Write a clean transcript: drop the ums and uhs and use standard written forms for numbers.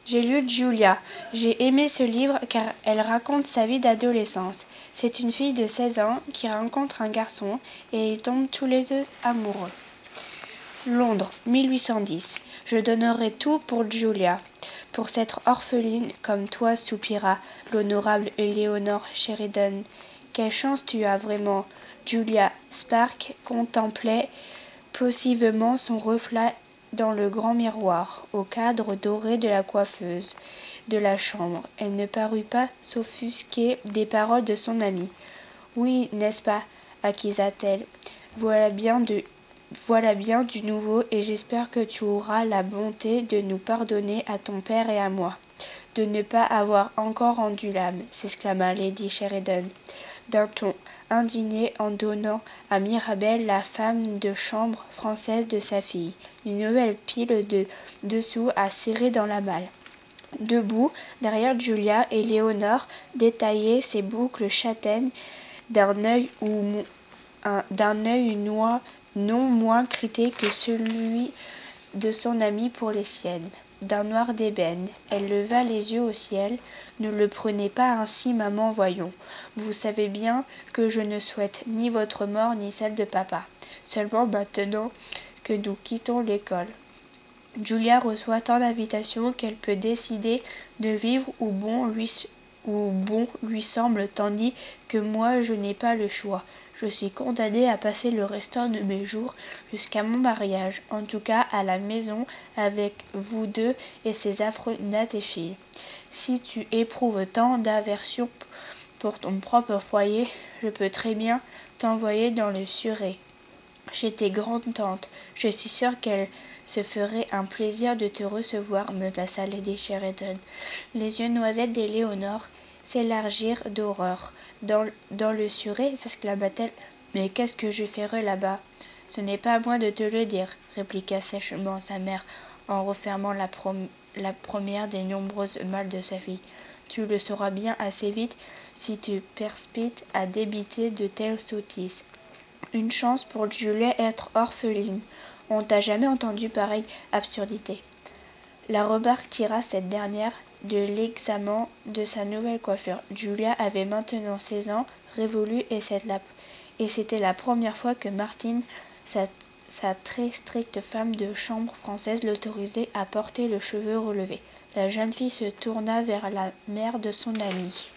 J'ai lu Julia. J'ai aimé ce livre car elle raconte sa vie d'adolescence. C'est une fille de 16 ans qui rencontre un garçon et ils tombent tous les deux amoureux. Londres, 1810. Je donnerais tout pour Julia. Pour cette orpheline comme toi, soupira l'honorable Éléonore Sheridan. Quelle chance tu as vraiment. Julia Spark contemplait poussivement son reflet dans le grand miroir, au cadre doré de la coiffeuse de la chambre. Elle ne parut pas s'offusquer des paroles de son amie. Oui, n'est-ce pas, accusa-t-elle. Voilà bien du nouveau, et j'espère que tu auras la bonté de nous pardonner à ton père et à moi. De ne pas avoir encore rendu l'âme, s'exclama lady Sheridan, d'un ton indigné en donnant à Mirabel la femme de chambre française de sa fille, une nouvelle pile de dessous à serrer dans la malle. Debout, derrière Julia, et Léonore détaillait ses boucles châtaignes d'un œil non moins crité que celui de son amie pour les siennes, d'un noir d'ébène. Elle leva les yeux au ciel. Ne le prenez pas ainsi, maman, voyons. Vous savez bien que je ne souhaite ni votre mort ni celle de papa. Seulement maintenant que nous quittons l'école. Julia reçoit tant d'invitations qu'elle peut décider de vivre où bon lui semble, tandis que moi je n'ai pas le choix. Je suis condamnée à passer le restant de mes jours jusqu'à mon mariage, en tout cas à la maison avec vous deux et ces affreux Natéphiles. Si tu éprouves tant d'aversion pour ton propre foyer, je peux très bien t'envoyer dans le Surrey chez tes grandes-tantes. Je suis sûre qu'elles se feraient un plaisir de te recevoir, menaça lady Sheridan. Les yeux noisettes d'Éléonore s'élargirent d'horreur. Dans le Surrey, s'exclama-t-elle. Mais qu'est-ce que je ferai là-bas? Ce n'est pas à moi de te le dire, répliqua sèchement sa mère en refermant la première des nombreuses malles de sa fille. Tu le sauras bien assez vite si tu perspites à débiter de telles sottises. Une chance pour Julia être orpheline. On t'a jamais entendu pareille absurdité. La remarque tira cette dernière de l'examen de sa nouvelle coiffure. Julia avait maintenant 16 ans, révolue, et c'était la première fois que Martine, sa très stricte femme de chambre française, l'autorisait à porter le cheveu relevé. La jeune fille se tourna vers la mère de son amie.